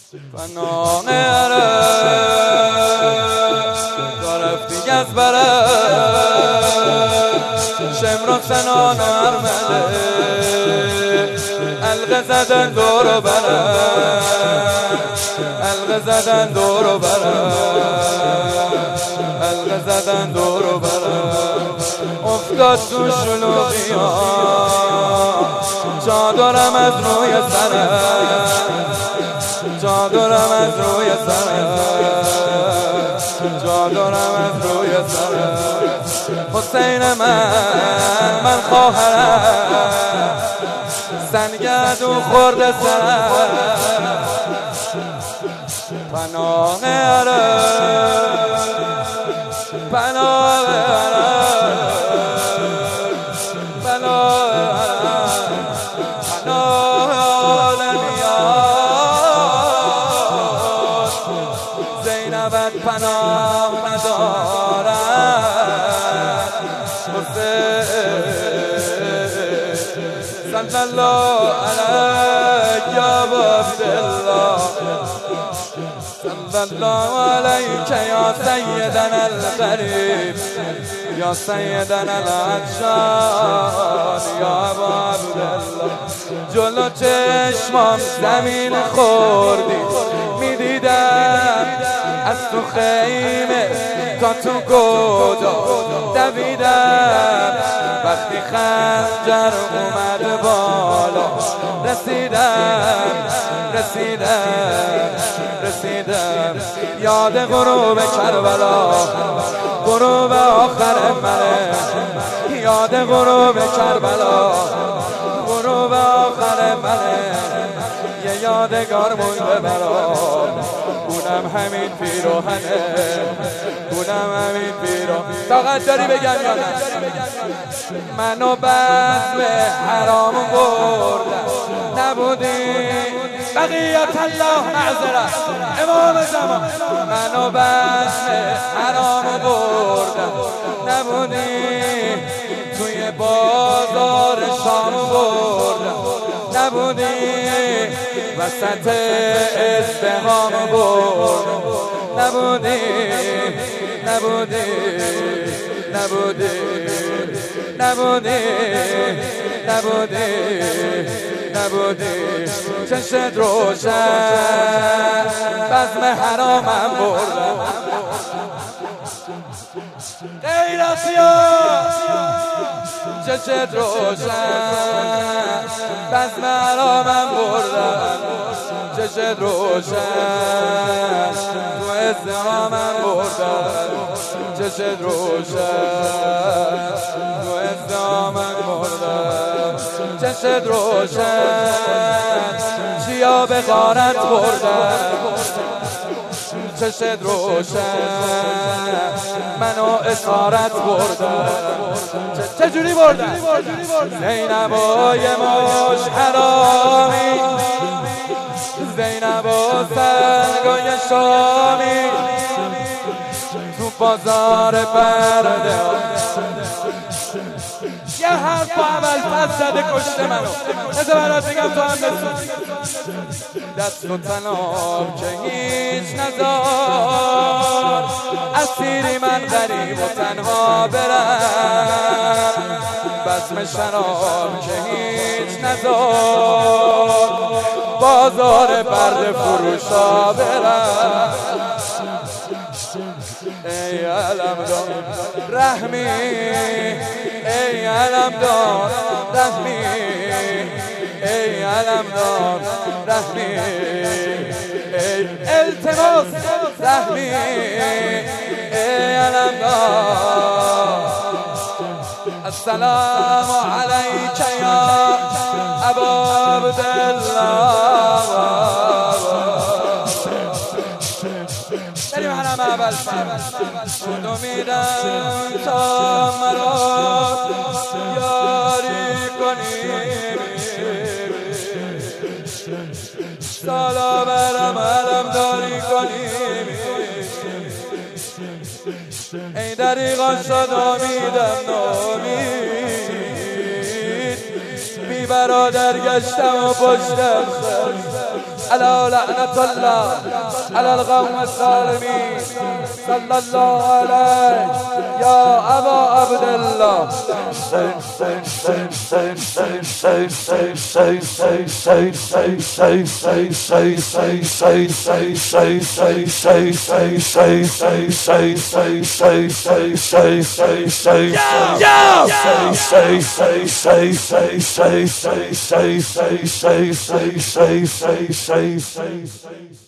پناه رفتی از بره شمران سنان ارمله الغه زدن دور و بره الغه زدن دور و بره الغه زدن دور و بره افتاد تو شلوغی ها چادرم از روی سره چادرم از روی سره چادرم از روی سره حسین من خواهرم سنگدو خورده سره پناه پناه زینبت پناه ندارد حسین صلی الله علیک یا عبدالله صلی الله علیک یا سیدنا الغریب یا سیدنا العطشان یا عبدالله جلو چشمام زمین خوردی میدیدم از تو خیمه تا تو گودا دویدم وقتی خنجر اومد بالا رسیدم یاد غروب کربلا غروب آخر منه یاد غروب کربلا غروب آخر منه یه یادگار مونده برام اونم همین پیراهنه اونم همین پیراهنه طاقت داری بگم یا نه منو بزم حرام بردم نبودی بقیت الله معذرت امام زمان منو بزم حرام بردم نبودی توی بازار شام بردم نبودی وسط ازدحام بردم نبودی چشت روشن بزم حرامم بردم غیرتیا چشت روشن بزم حرامم بردم چشت روشن تو ازدحامم بردم چشت روشن تو ازدحامم بردم چشت روشن چیا به غارت بردم چشت روشن منو اسارت بردم چجوری بردم زینبای مش حرامی زینب و سرگای شامی تو بازار برده یه حرف با اول پس زده کشته منو نزه برات بگم تو هم بسون دست و تناب که هیچ نزار اسیری من غریب و تنها برم بزم شراب که هیچ نزار بازار برده فروشا برم ای علمدار رحمی ای علمدار رحمی ای علمدار رحمی ای التماس رحمی ای علمدار السلام علیک یا ابا عبدالله بریم حرم اول خودو میدم تا مرا یاری کنیم سالا برم علم داری کنیم ای دریغا شد امیدم نامید بی برادر گشتم و پشتم ألا لعنة الله على القوم الظالمين. صلى الله عليه يا أبا عبد الله. Say